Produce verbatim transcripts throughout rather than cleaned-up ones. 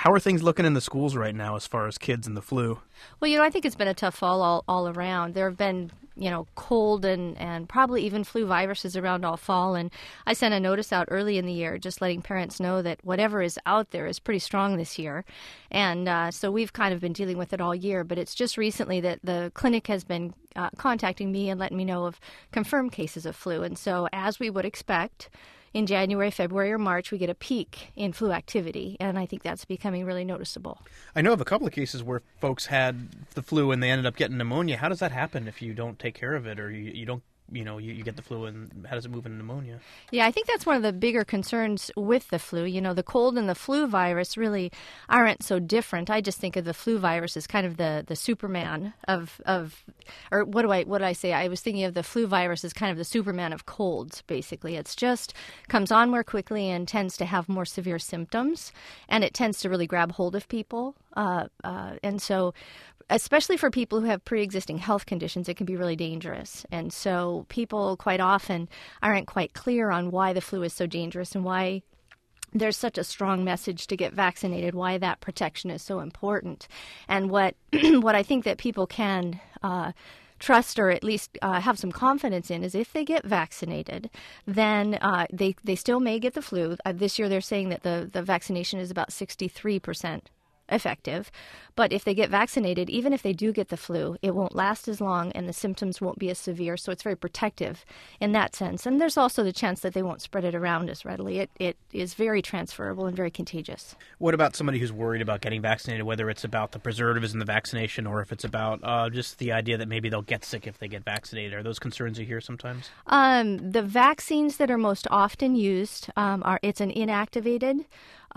How are things looking in the schools right now as far as kids and the flu? Well, you know, I think it's been a tough fall all, all around. There have been, you know, cold and, and probably even flu viruses around all fall. And I sent a notice out early in the year just letting parents know that whatever is out there is pretty strong this year. And uh, so we've kind of been dealing with it all year. But it's just recently that the clinic has been uh, contacting me and letting me know of confirmed cases of flu. And so as we would expect, in January, February, or March, we get a peak in flu activity, and I think that's becoming really noticeable. I know of a couple of cases where folks had the flu and they ended up getting pneumonia. How does that happen if you don't take care of it, or you, you don't, you know, you, you get the flu, and how does it move into pneumonia? Yeah, I think that's one of the bigger concerns with the flu. You know, the cold and the flu virus really aren't so different. I just think of the flu virus as kind of the, the Superman of, of, or what do I, what did I say? I was thinking of the flu virus as kind of the Superman of colds, basically. It's just comes on more quickly and tends to have more severe symptoms, and it tends to really grab hold of people. Uh, uh, and so especially for people who have pre-existing health conditions, it can be really dangerous. And so people quite often aren't quite clear on why the flu is so dangerous and why there's such a strong message to get vaccinated, why that protection is so important. And what what I think that people can uh, trust or at least uh, have some confidence in is if they get vaccinated, then uh, they, they still may get the flu. Uh, this year they're saying that the, the vaccination is about sixty-three percent effective. But if they get vaccinated, even if they do get the flu, it won't last as long and the symptoms won't be as severe. So it's very protective in that sense. And there's also the chance that they won't spread it around as readily. It it is very transferable and very contagious. What about somebody who's worried about getting vaccinated, whether it's about the preservatives in the vaccination or if it's about uh, just the idea that maybe they'll get sick if they get vaccinated? Are those concerns you hear sometimes? Um, the vaccines that are most often used um, are it's an inactivated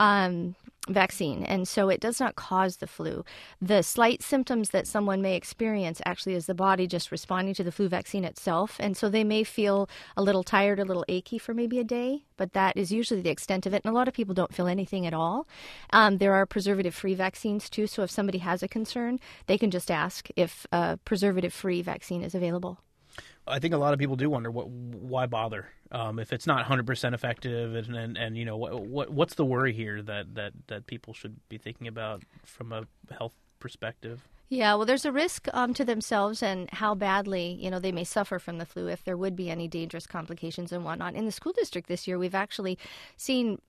um vaccine, and so it does not cause the flu. The slight symptoms that someone may experience actually is the body just responding to the flu vaccine itself, and so they may feel a little tired, a little achy for maybe a day, but that is usually the extent of it, and a lot of people don't feel anything at all. Um, there are preservative-free vaccines too, so if somebody has a concern, they can just ask if a preservative-free vaccine is available. I think a lot of people do wonder what, why bother um, if it's not one hundred percent effective, and, and, and you know what, what what's the worry here that, that, that people should be thinking about from a health perspective? Yeah, well, there's a risk um, to themselves and how badly, you know, they may suffer from the flu if there would be any dangerous complications and whatnot. In the school district this year, we've actually seen,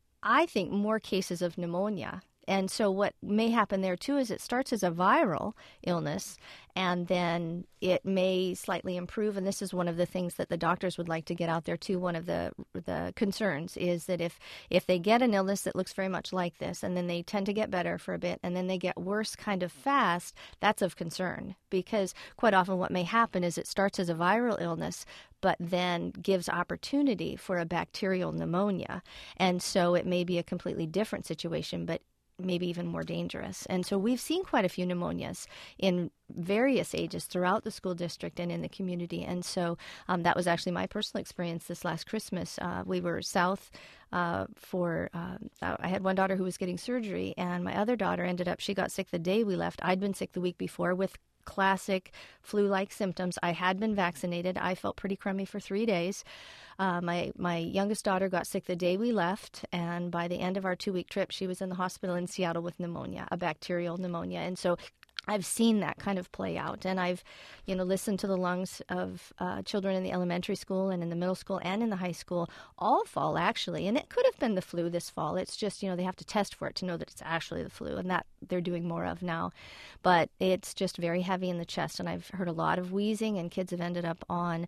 I think, more cases of pneumonia. And so what may happen there, too, is it starts as a viral illness, and then it may slightly improve. And this is one of the things that the doctors would like to get out there, too. One of the the concerns is that if, if they get an illness that looks very much like this, and then they tend to get better for a bit, and then they get worse kind of fast, that's of concern. Because quite often what may happen is it starts as a viral illness, but then gives opportunity for a bacterial pneumonia. And so it may be a completely different situation, but maybe even more dangerous. And so we've seen quite a few pneumonias in various ages throughout the school district and in the community. And so um, that was actually my personal experience this last Christmas. Uh, we were south uh, for, uh, I had one daughter who was getting surgery, and my other daughter ended up, she got sick the day we left. I'd been sick the week before with classic flu-like symptoms. I had been vaccinated. I felt pretty crummy for three days. Uh, my my youngest daughter got sick the day we left, and by the end of our two-week trip, she was in the hospital in Seattle with pneumonia, a bacterial pneumonia. And so I've seen that kind of play out, and I've, you know, listened to the lungs of uh, children in the elementary school and in the middle school and in the high school all fall, actually. And it could have been the flu this fall. It's just, you know, they have to test for it to know that it's actually the flu, and that they're doing more of now. But it's just very heavy in the chest, and I've heard a lot of wheezing, and kids have ended up on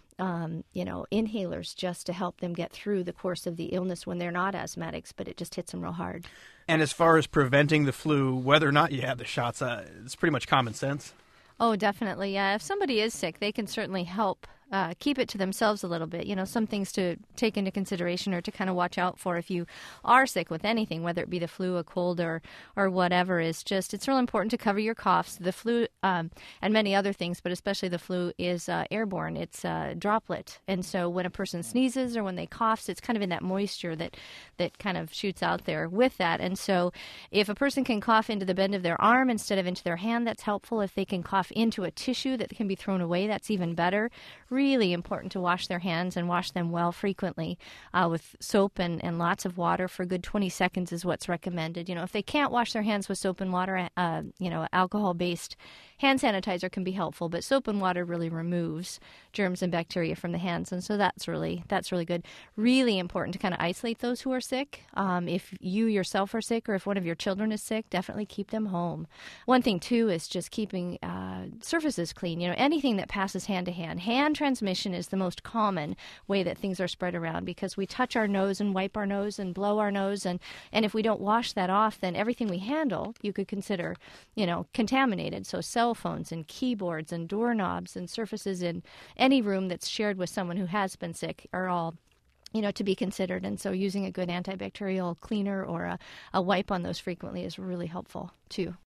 Um, you know, inhalers just to help them get through the course of the illness when they're not asthmatics, but it just hits them real hard. And as far as preventing the flu, whether or not you have the shots, uh, it's pretty much common sense. Oh, definitely. Yeah. If somebody is sick, they can certainly help uh, keep it to themselves a little bit. You know, some things to take into consideration or to kind of watch out for if you are sick with anything, whether it be the flu, a cold, or or whatever, is just, it's real important to cover your coughs. The flu um, and many other things, but especially the flu, is uh, airborne. It's a droplet. And so when a person sneezes or when they coughs, it's kind of in that moisture that, that kind of shoots out there with that. And so if a person can cough into the bend of their arm instead of into their hand, that's helpful. If they can cough into a tissue that can be thrown away, that's even better. really important to wash their hands and wash them well frequently uh, with soap and, and lots of water for a good twenty seconds is what's recommended. You know, if they can't wash their hands with soap and water, uh, you know, alcohol-based hand sanitizer can be helpful, but soap and water really removes germs and bacteria from the hands, and so that's really that's really good. Really important to kind of isolate those who are sick. Um, if you yourself are sick or if one of your children is sick, definitely keep them home. One thing, too, is just keeping uh, surfaces clean. You know, anything that passes hand to hand. Hand transmission is the most common way that things are spread around because we touch our nose and wipe our nose and blow our nose, and, and if we don't wash that off, then everything we handle you could consider, you know, contaminated. So cell phones and keyboards and doorknobs and surfaces in any room that's shared with someone who has been sick are all, you know, to be considered. And so using a good antibacterial cleaner or a, a wipe on those frequently is really helpful too.